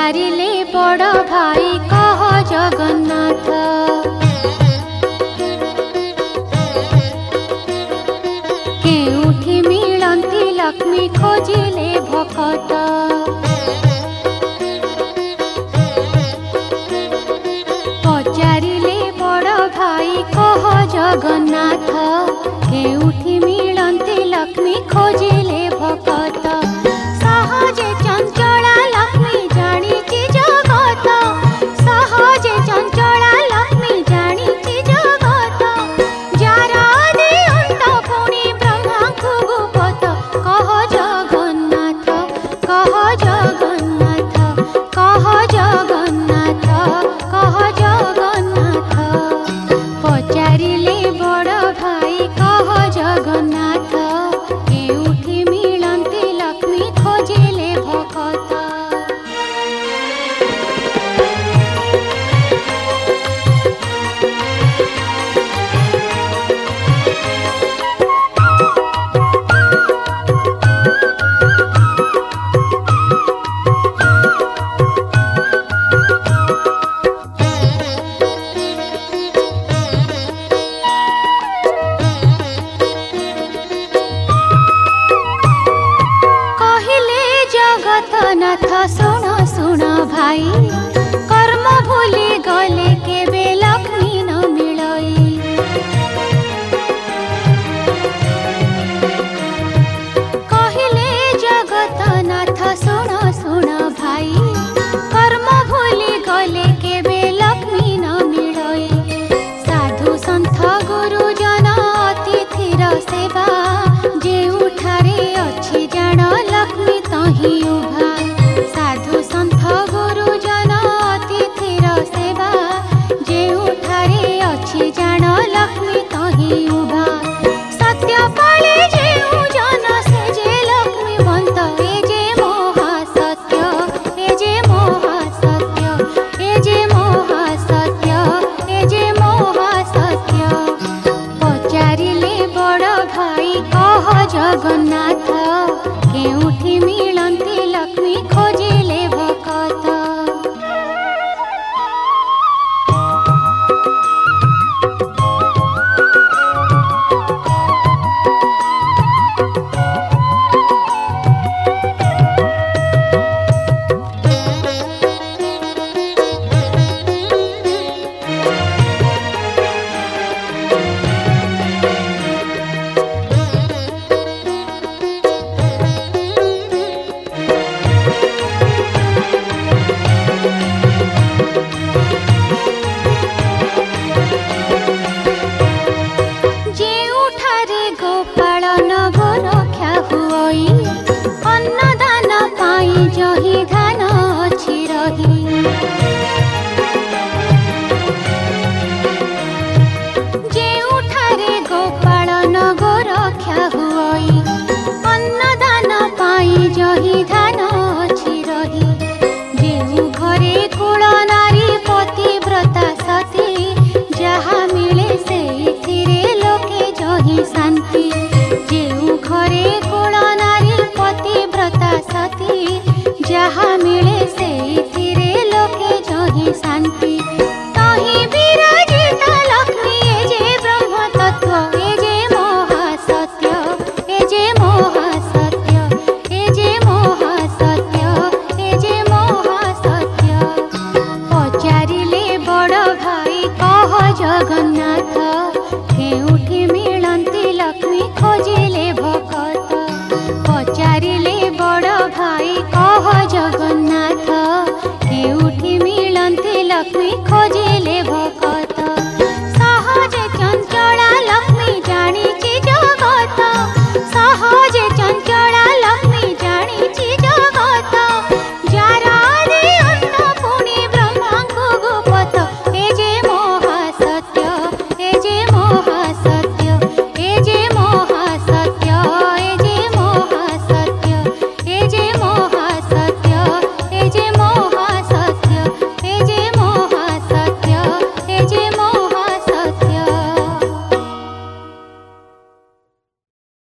पचारिले बड़ भाई कह जगन्नाथ केउठी मिलंती लक्ष्मी खोजिले भकत पचारिले बड़ भाई कह जगन्नाथ केउठी मिलंती लक्ष्मी खोजिले भकत सहजे चंचला लक्ष्मी जानिछि जगत सहजे चंचला लक्ष्मी जानिछि जगत जार दिअंत पुनि ब्रह्मा को गुपत कह जगन्नाथ कह जगन्नाथ कह जगन्नाथ कह जगन्नाथ पचारिले बड़ भाई कह जगन्नाथ केउठी मिलंती लक्ष्मी खोजिले भकत कहिले जगतनाथ सुन सुन भाई कर्म भूली गले केबे लक्ष्मी न मिलई कहिले जगतनाथ सुन सुन भाई कर्म भूली गले केबे लक्ष्मी न मिलई साधु सन्थ गुरुजन अतिथिर सेवा जेउठारे अछि जान लक्ष्मी तही उभा साधु सन्थ गुरुजन अतिथिर सेवा जेउठारे अछि जान लक्ष्मी तही उभा सत्य पाळे जेउ जन से जे लक्ष्मी बंत ए जे महासत्य ए जे महासत्य ए जे महासत्य ए जे महासत्य पचारिले बड़ भाई कह जगन्नाथ केउठी मिलंती लक्ष्मी खोजिले भकत जेउठारे गोपाल नगर रक्षा हुई अन्नदान पाई जही धान अछि रही जेउठारे गोपाल नगर रक्षा हुई अन्नदान पाई जही धान अछि रही जेउ घरे कुल नारी पतिव्रता सती जहा मिले सेइथिरे लोके जही शांति जेउ घरे कुल नारी पतिव्रता सती जहा मिले सेइथिरे लोके जही शांति तही विराजिता लक्ष्मी ए जे ब्रह्म तत्व ए जे महासत्य ए जे महासत्य ए जे महासत्य ए जे महासत्य पचारिले बड़ भाई कह जगन्नाथ केउठी मिलंती लक्ष्मी खोजिले भकत पचारिले बड़ भाई कह जगन्नाथ केउठी मिलंती लक्ष्मी खोजिले